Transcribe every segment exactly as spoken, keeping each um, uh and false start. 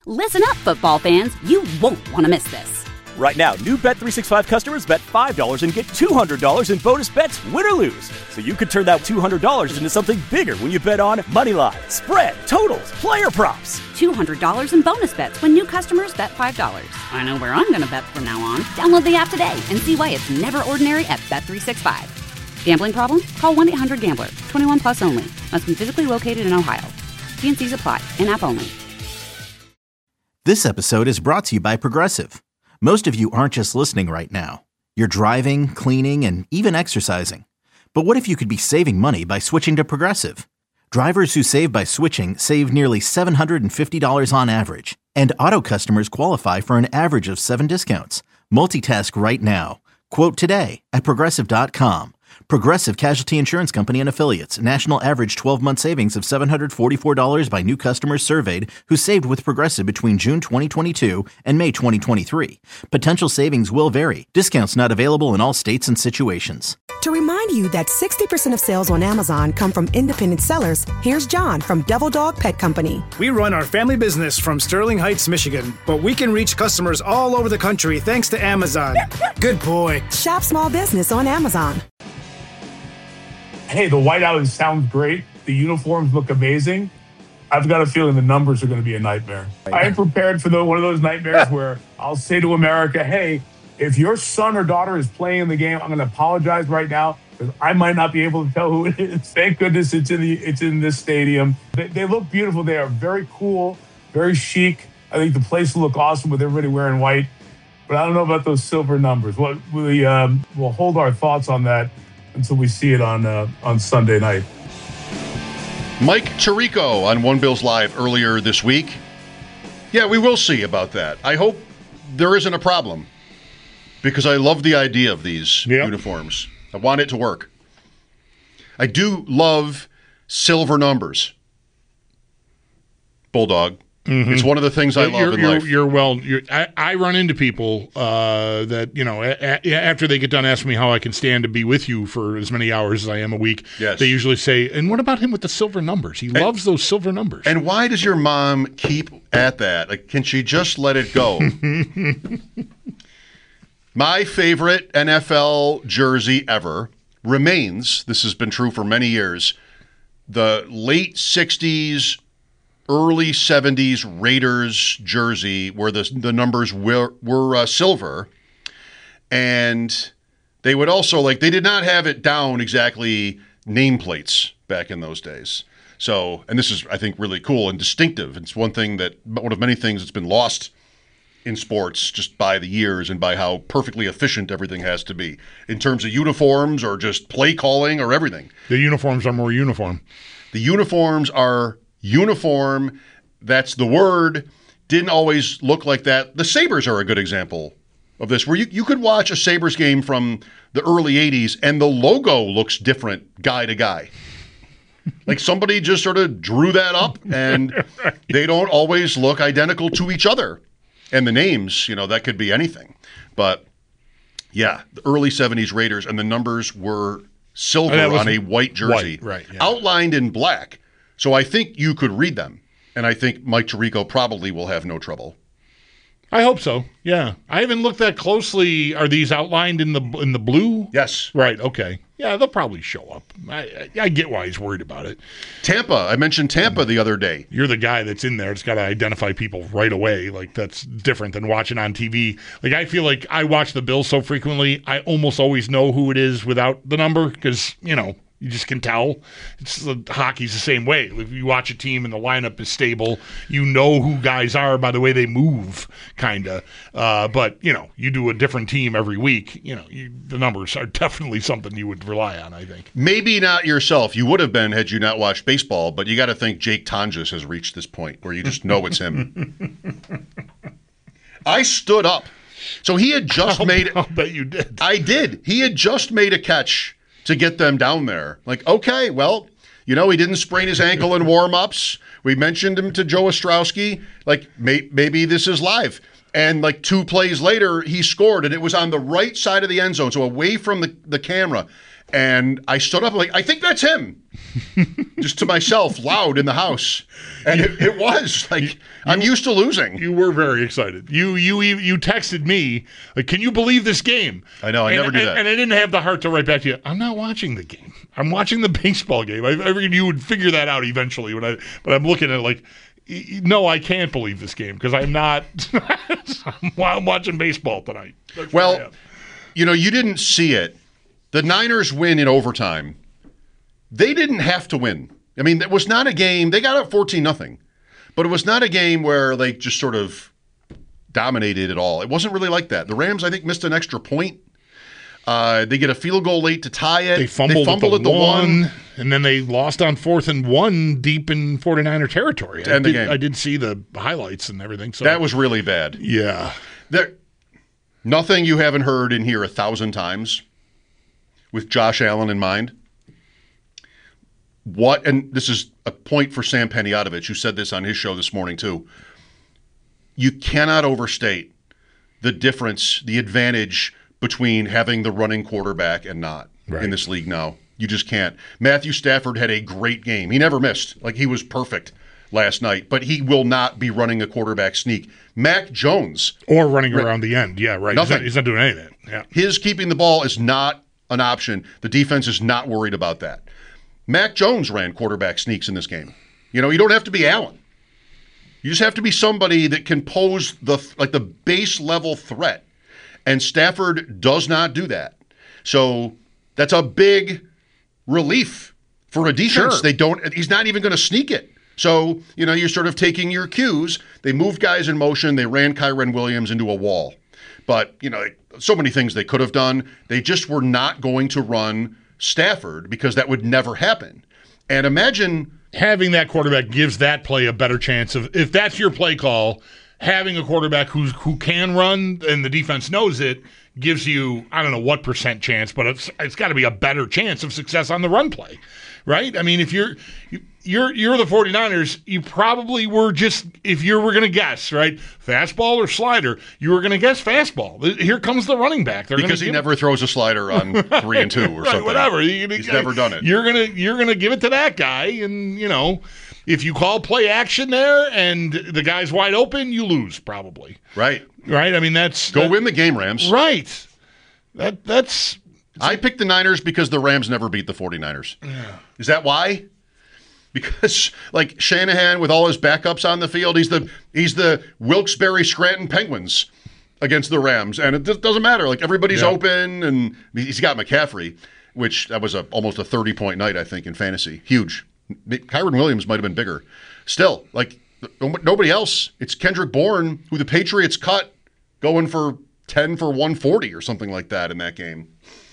Listen up, football fans. You won't want to miss this. Right now, new Bet three sixty-five customers bet five dollars and get two hundred dollars in bonus bets, win or lose. So you could turn that two hundred dollars into something bigger when you bet on money line, spread, totals, player props. two hundred dollars in bonus bets when new customers bet five dollars. I know where I'm going to bet from now on. Download the app today and see why it's never ordinary at Bet three sixty-five. Gambling problem? Call one eight hundred gambler. twenty-one plus only. Must be physically located in Ohio. T and C's apply. In-app only. This episode is brought to you by Progressive. Most of you aren't just listening right now. You're driving, cleaning, and even exercising. But what if you could be saving money by switching to Progressive? Drivers who save by switching save nearly seven hundred fifty dollars on average. And auto customers qualify for an average of seven discounts. Multitask right now. Quote today at Progressive dot com. Progressive Casualty Insurance Company and Affiliates. National average twelve-month savings of seven hundred forty-four dollars by new customers surveyed who saved with Progressive between June twenty twenty-two and May twenty twenty-three. Potential savings will vary. Discounts not available in all states and situations. To remind you that sixty percent of sales on Amazon come from independent sellers, here's John from Devil Dog Pet Company. We run our family business from Sterling Heights, Michigan, but we can reach customers all over the country thanks to Amazon. Good boy. Shop small business on Amazon. Hey, the whiteout sounds great. The uniforms look amazing. I've got a feeling the numbers are going to be a nightmare. I am prepared for the, one of those nightmares where I'll say to America, hey, if your son or daughter is playing in the game, I'm going to apologize right now because I might not be able to tell who it is. Thank goodness it's in the it's in this stadium. They, they look beautiful. They are very cool, very chic. I think the place will look awesome with everybody wearing white. But I don't know about those silver numbers. We'll, we, um, we'll hold our thoughts on that until we see it on uh, on Sunday night. Mike Tirico on One Bills Live earlier this week. Yeah, we will see about that. I hope there isn't a problem because I love the idea of these yep. uniforms. I want it to work. I do love silver numbers. Bulldog. Mm-hmm. It's one of the things I love you're, in you're, life. You're well. You're, I, I run into people uh, that you know a, a, after they get done asking me how I can stand to be with you for as many hours as I am a week. Yes. They usually say, "And what about him with the silver numbers? He and, loves those silver numbers." And why does your mom keep at that? Like, can she just let it go? My favorite N F L jersey ever remains. This has been true for many years. The late sixties. Early seventies Raiders jersey where the the numbers were were uh, silver, and they would also like they did not have it down exactly nameplates back in those days. So, and this is I think really cool and distinctive. It's one thing that one of many things that's been lost in sports just by the years and by how perfectly efficient everything has to be in terms of uniforms or just play calling or everything. The uniforms are more uniform. The uniforms are. Uniform, that's the word, didn't always look like that. The Sabres are a good example of this, where you, you could watch a Sabres game from the early eighties and the logo looks different guy to guy. Like somebody just sort of drew that up and right. They don't always look identical to each other. And the names, you know, that could be anything. But yeah, the early seventies Raiders and the numbers were silver oh, on a white jersey, white, right, yeah. Outlined in black. So I think you could read them, and I think Mike Tirico probably will have no trouble. I hope so. Yeah, I haven't looked that closely. Are these outlined in the in the blue? Yes. Right. Okay. Yeah, they'll probably show up. I, I get why he's worried about it. Tampa. I mentioned Tampa the other day. You're the guy that's in there. It's got to identify people right away. Like that's different than watching on T V. Like I feel like I watch the Bills so frequently, I almost always know who it is without the number because you know. You just can tell. It's the hockey's the same way. If you watch a team and the lineup is stable, you know who guys are by the way they move, kind of. Uh, but, you know, you do a different team every week, you know, you, the numbers are definitely something you would rely on, I think. Maybe not yourself. You would have been had you not watched baseball, but you got to think Jake Tonjes has reached this point where you just know it's him. I stood up. So he had just I'll, made – I'll bet you did. I did. He had just made a catch – to get them down there. Like, okay, well, you know, he didn't sprain his ankle in warm-ups. We mentioned him to Joe Ostrowski. Like, may, maybe this is live. And, like, two plays later, he scored, and it was on the right side of the end zone, so away from the, the camera. And I stood up like, I think that's him. Just to myself, loud in the house. And it, it was. Like, you, I'm used to losing. You were very excited. You you you texted me, like, can you believe this game? I know, I and, never do and, that. And I didn't have the heart to write back to you, I'm not watching the game. I'm watching the baseball game. I, I figured you would figure that out eventually. When I, But I'm looking at it like, no, I can't believe this game because I'm not. I'm watching baseball tonight. That's well, you know, you didn't see it. The Niners win in overtime. They didn't have to win. I mean, it was not a game. They got up fourteen nothing, but it was not a game where they just sort of dominated at all. It wasn't really like that. The Rams, I think, missed an extra point. Uh, they get a field goal late to tie it. They fumbled, they fumbled at the, at the one, one, and then they lost on fourth and one deep in forty-niner territory. To I end the did, game. I did see the highlights and everything. So that was really bad. Yeah. There, nothing you haven't heard in here a thousand times with Josh Allen in mind. What, and this is a point for Sam Panayotovich, who said this on his show this morning too. You cannot overstate the difference, the advantage between having the running quarterback and not right. in this league now. You just can't. Matthew Stafford had a great game. He never missed. Like, he was perfect last night, but he will not be running a quarterback sneak. Mac Jones. Or running around the end. Yeah, right. Nothing. He's not, he's not doing anything. Yeah. His keeping the ball is not an option. The defense is not worried about that. Mac Jones ran quarterback sneaks in this game. You know, you don't have to be Allen. You just have to be somebody that can pose the like the base level threat. And Stafford does not do that. So that's a big relief for a defense. Sure. They don't. He's not even going to sneak it. So, you know, you're sort of taking your cues. They moved guys in motion. They ran Kyren Williams into a wall. But, you know, so many things they could have done. They just were not going to run Stafford because that would never happen. And imagine having that quarterback gives that play a better chance of, if that's your play call, having a quarterback who's who can run and the defense knows it gives you, I don't know what percent chance, but it's it's got to be a better chance of success on the run play, right? I mean, if you're you're you're the 49ers, you probably were just, if you were going to guess, right, fastball or slider, you were going to guess fastball. Here comes the running back. They're because he give never it. throws a slider on three and two or right, something. Whatever. You, He's never done it. You're gonna you're gonna give it to that guy, and you know, if you call play action there and the guy's wide open, you lose probably. Right. Right. I mean, that's go that, win the game, Rams. Right. That that's. I picked the Niners because the Rams never beat the 49ers. Yeah. Is that why? Because, like, Shanahan with all his backups on the field, he's the he's the Wilkes-Barre Scranton Penguins against the Rams, and it just doesn't matter. Like, everybody's yeah. open, and he's got McCaffrey, which that was a almost a thirty-point night, I think, in fantasy. Huge. Kyren Williams might have been bigger. Still, like, nobody else. It's Kendrick Bourne, who the Patriots cut, going for ten for one forty or something like that in that game.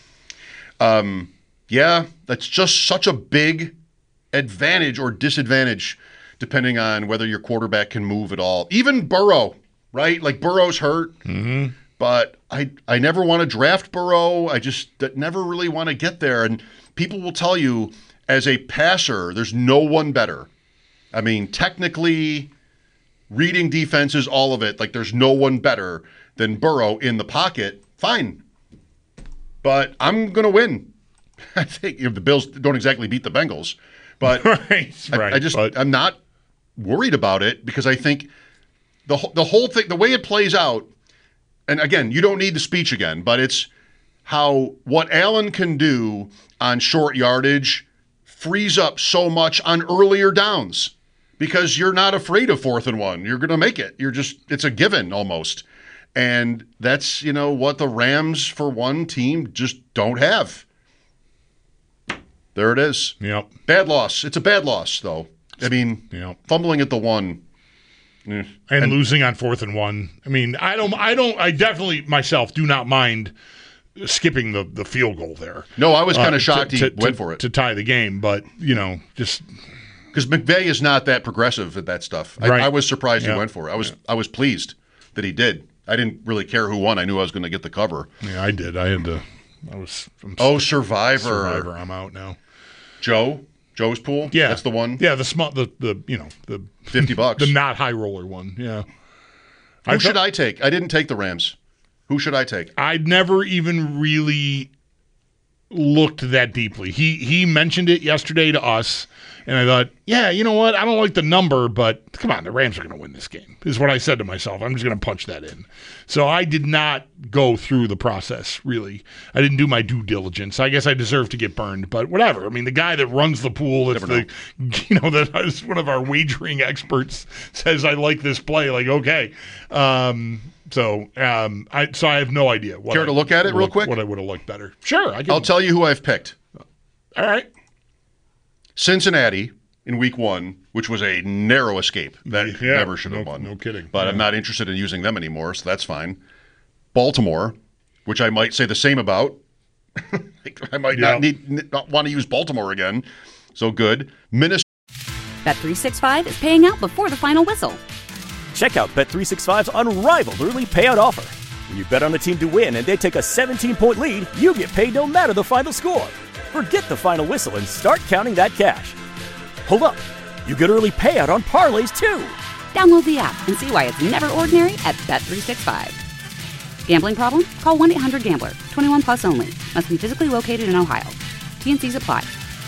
Um, yeah, that's just such a big advantage or disadvantage depending on whether your quarterback can move at all. Even Burrow, right? Like, Burrow's hurt, mm-hmm. but I I never want to draft Burrow. I just never really want to get there. And people will tell you, as a passer, there's no one better. I mean, technically, reading defenses, all of it, like, there's no one better than Burrow in the pocket. Fine. But I'm going to win. I think, you know, the Bills don't exactly beat the Bengals. But right, I, right, I just, but... I'm not worried about it because I think the the whole thing, the way it plays out, and again, you don't need the speech again, but it's how what Allen can do on short yardage frees up so much on earlier downs because you're not afraid of fourth and one. You're going to make it. You're just, it's a given almost. And that's, you know, what the Rams, for one team, just don't have. There it is. Yep. Bad loss. It's a bad loss, though. I mean, yep. fumbling at the one. Eh. And, and losing on fourth and one. I mean, I don't, I don't, I definitely myself do not mind skipping the, the field goal there. No, I was kind of uh, shocked to, he to, went to, for it. To tie the game, but, you know, just. Because McVay is not that progressive at that stuff. I, right. I was surprised yeah. he went for it. I was, yeah. I was pleased that he did. I didn't really care who won. I knew I was going to get the cover. Yeah, I did. I had to. I was. I'm oh, Survivor. Survivor. I'm out now. Joe, Joe's pool. Yeah, that's the one. Yeah, the small, the the you know the fifty bucks, the not high roller one. Yeah. Who I should th- I take? I didn't take the Rams. Who should I take? I'd never even really looked that deeply. He he mentioned it yesterday to us, and I thought, yeah, you know what? I don't like the number, but come on, the Rams are going to win this game, is what I said to myself. I'm just going to punch that in. So I did not go through the process, really. I didn't do my due diligence. I guess I deserve to get burned, but whatever. I mean, the guy that runs the pool, that's the, you know, that is one of our wagering experts, says I like this play. Like, okay. Um, so um, I so I have no idea. What Care I, to look at it real look, quick? What I would have liked better. Sure. I can, I'll tell you who I've picked. All right. Cincinnati in week one, which was a narrow escape. That yeah, never should have no, won. No kidding. But yeah. I'm not interested in using them anymore, so that's fine. Baltimore, which I might say the same about. I might yeah. not need not want to use Baltimore again. So good. Minnesota. Bet three sixty-five is paying out before the final whistle. Check out Bet three sixty-five's unrivaled early payout offer. When you bet on a team to win and they take a seventeen-point lead, you get paid no matter the final score. Forget the final whistle and start counting that cash. Hold up. You get early payout on parlays, too. Download the app and see why it's never ordinary at Bet three sixty-five. Gambling problem? Call one eight hundred gambler. twenty-one plus only. Must be physically located in Ohio. T and C's apply.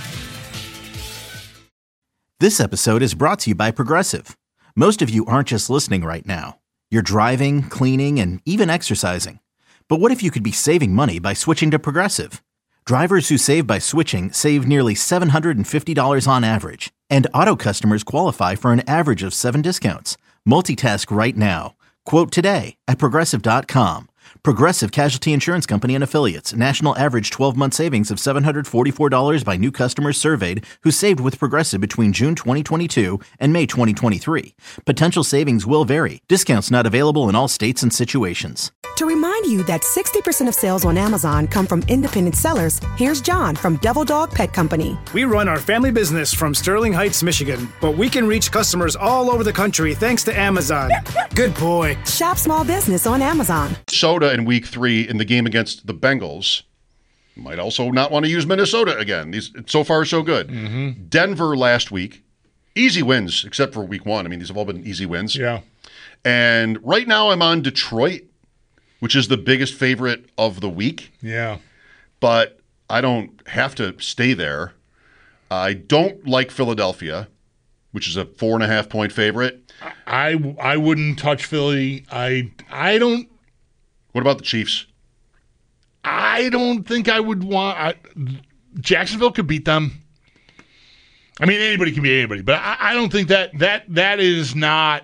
This episode is brought to you by Progressive. Most of you aren't just listening right now. You're driving, cleaning, and even exercising. But what if you could be saving money by switching to Progressive? Drivers who save by switching save nearly seven hundred fifty dollars on average. And auto customers qualify for an average of seven discounts. Multitask right now. Quote today at Progressive dot com. Progressive Casualty Insurance Company and Affiliates. National average twelve-month savings of seven hundred forty-four dollars by new customers surveyed who saved with Progressive between June twenty twenty-two and May twenty twenty-three. Potential savings will vary. Discounts not available in all states and situations. To remind you that sixty percent of sales on Amazon come from independent sellers, here's John from Devil Dog Pet Company. We run our family business from Sterling Heights, Michigan, but we can reach customers all over the country thanks to Amazon. Good boy. Shop small business on Amazon. Minnesota in week three in the game against the Bengals. Might also not want to use Minnesota again. These so far so good. Mm-hmm. Denver last week. Easy wins, except for week one. I mean, these have all been easy wins. Yeah. And right now I'm on Detroit, which is the biggest favorite of the week. Yeah. But I don't have to stay there. I don't like Philadelphia, which is a four and a half point favorite. I, I wouldn't touch Philly. I I don't. What about the Chiefs? I don't think I would want. I, Jacksonville could beat them. I mean, anybody can beat anybody, but I, I don't think that that that is not.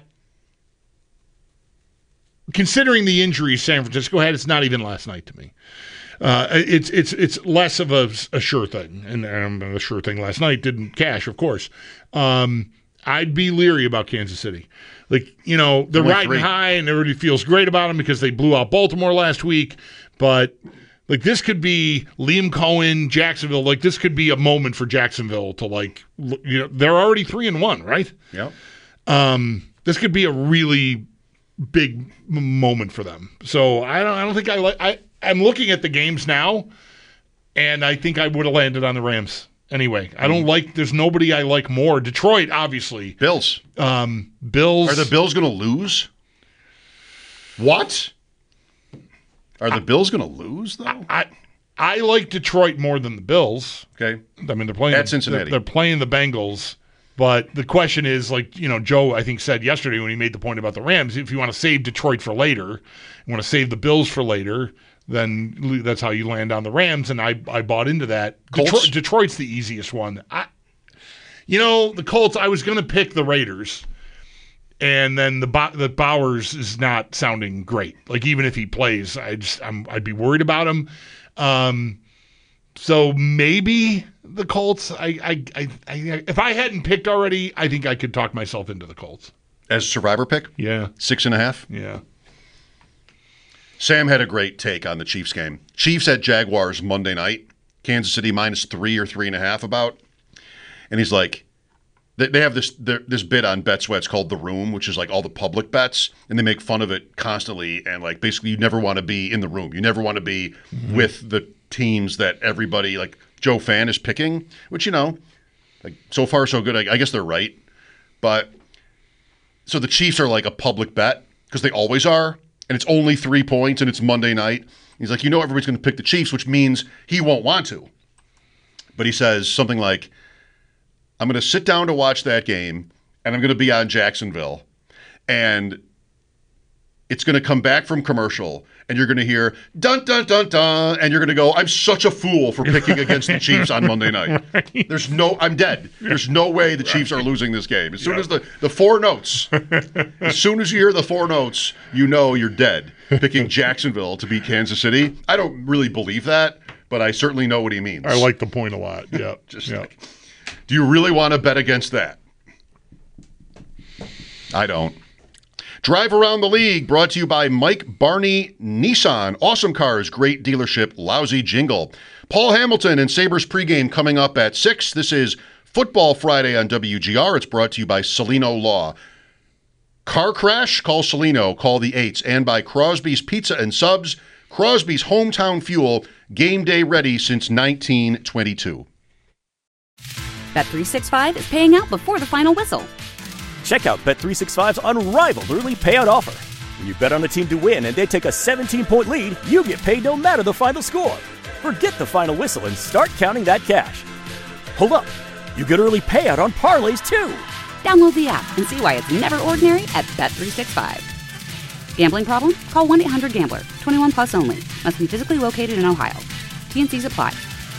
Considering the injuries San Francisco had, it's not even last night to me. Uh, it's it's it's less of a, a sure thing, and um, a sure thing last night didn't cash, of course. Um, I'd be leery about Kansas City. Like, you know, they're riding three. high, and everybody feels great about them because they blew out Baltimore last week. But like, this could be Liam Cohen, Jacksonville. Like, this could be a moment for Jacksonville to, like, you know, they're already three and one, right? Yep. Um, this could be a really big m- moment for them. So I don't. I don't think I like. I I'm looking at the games now, and I think I would have landed on the Rams anyway. I don't like. There's nobody I like more. Detroit, obviously. Bills. Um, Bills. Are the Bills going to lose? What? Are the I, Bills going to lose though? I I like Detroit more than the Bills. Okay. I mean, they're playing at the, Cincinnati. They're, they're playing the Bengals. But the question is, like, you know, Joe, I think, said yesterday when he made the point about the Rams, if you want to save Detroit for later, you want to save the Bills for later, then that's how you land on the Rams. And I, I bought into that. Detroit, Detroit's the easiest one. I, you know, the Colts, I was going to pick the Raiders. And then the the Bowers is not sounding great. Like, even if he plays, I just, I'm, I'd be worried about him. Um, so maybe the Colts. I, I, I, I, if I hadn't picked already, I think I could talk myself into the Colts. As survivor pick? Yeah. Six and a half? Yeah. Sam had a great take on the Chiefs game. Chiefs at Jaguars Monday night. Kansas City minus three or three and a half about. And he's like, they have this this bit on BetSweats called The Room, which is like all the public bets, and they make fun of it constantly. And like basically, you never want to be in the room. You never want to be mm-hmm. with the teams that everybody, like Joe Fan, is picking, which, you know, like so far so good. I, I guess they're right. But so the Chiefs are like a public bet because they always are. and it's only three points and it's Monday night. He's like, you know everybody's going to pick the Chiefs, which means he won't want to. But he says something like, I'm going to sit down to watch that game, and I'm going to be on Jacksonville, and it's going to come back from commercial, and you're going to hear, dun, dun, dun, dun, and you're going to go, I'm such a fool for picking against the Chiefs on Monday night. There's no, I'm dead. There's no way the Chiefs are losing this game. As soon as the, the four notes, as soon as you hear the four notes, you know you're dead, picking Jacksonville to beat Kansas City. I don't really believe that, but I certainly know what he means. I like the point a lot. Yeah. Just yep. like, do you really want to bet against that? I don't. Drive Around the League, brought to you by Mike Barney Nissan. Awesome cars, great dealership, lousy jingle. Paul Hamilton and Sabres pregame coming up at six. This is Football Friday on W G R. It's brought to you by Celino Law. Car crash? Call Celino. Call the eights. And by Crosby's Pizza and Subs. Crosby's hometown fuel, game day ready since nineteen twenty-two. Bet three sixty-five is paying out before the final whistle. Check out Bet three sixty-five's unrivaled early payout offer. When you bet on a team to win and they take a seventeen-point lead, you get paid no matter the final score. Forget the final whistle and start counting that cash. Hold up. You get early payout on parlays, too. Download the app and see why it's never ordinary at Bet three sixty-five. Gambling problem? Call one eight hundred gambler. twenty-one plus only. Must be physically located in Ohio. T and C's apply.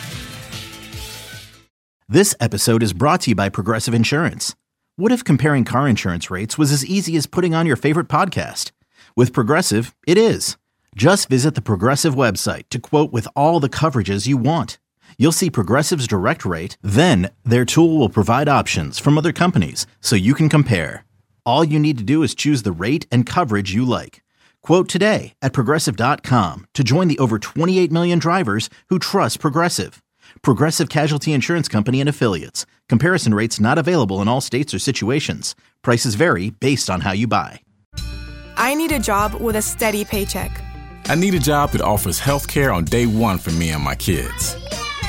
This episode is brought to you by Progressive Insurance. What if comparing car insurance rates was as easy as putting on your favorite podcast? With Progressive, it is. Just visit the Progressive website to quote with all the coverages you want. You'll see Progressive's direct rate, then their tool will provide options from other companies so you can compare. All you need to do is choose the rate and coverage you like. Quote today at Progressive dot com to join the over twenty-eight million drivers who trust Progressive. Progressive Casualty Insurance Company and Affiliates. Comparison rates not available in all states or situations. Prices vary based on how you buy. I need a job with a steady paycheck. I need a job that offers health care on day one for me and my kids.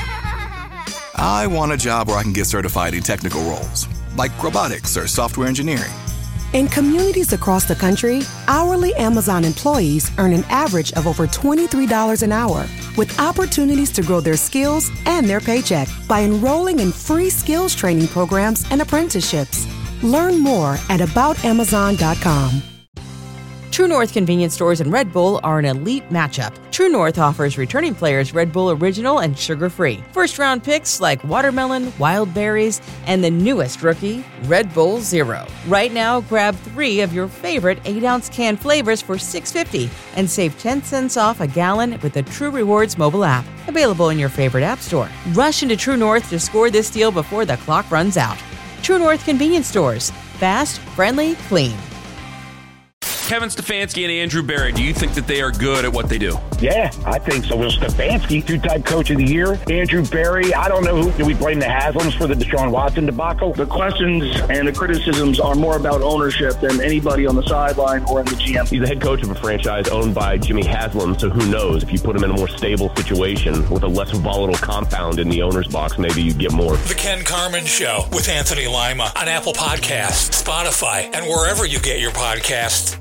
I want a job where I can get certified in technical roles, like robotics or software engineering. In communities across the country, hourly Amazon employees earn an average of over twenty-three dollars an hour, with opportunities to grow their skills and their paycheck by enrolling in free skills training programs and apprenticeships. Learn more at about amazon dot com. True North convenience stores and Red Bull are an elite matchup. True North offers returning players Red Bull Original and sugar-free. First-round picks like watermelon, wild berries, and the newest rookie, Red Bull Zero. Right now, grab three of your favorite eight-ounce can flavors for six dollars and fifty cents and save ten cents off a gallon with the True Rewards mobile app. Available in your favorite app store. Rush into True North to score this deal before the clock runs out. True North convenience stores. Fast, friendly, clean. Kevin Stefanski and Andrew Berry, do you think that they are good at what they do? Yeah, I think so. Will Stefanski, two-time coach of the year. Andrew Berry, I don't know who. Do we blame the Haslams for the Deshaun Watson debacle? The questions and the criticisms are more about ownership than anybody on the sideline or in the G M. He's the head coach of a franchise owned by Jimmy Haslam, so who knows? If you put him in a more stable situation with a less volatile compound in the owner's box, maybe you get more. The Ken Carman Show with Anthony Lima on Apple Podcasts, Spotify, and wherever you get your podcasts.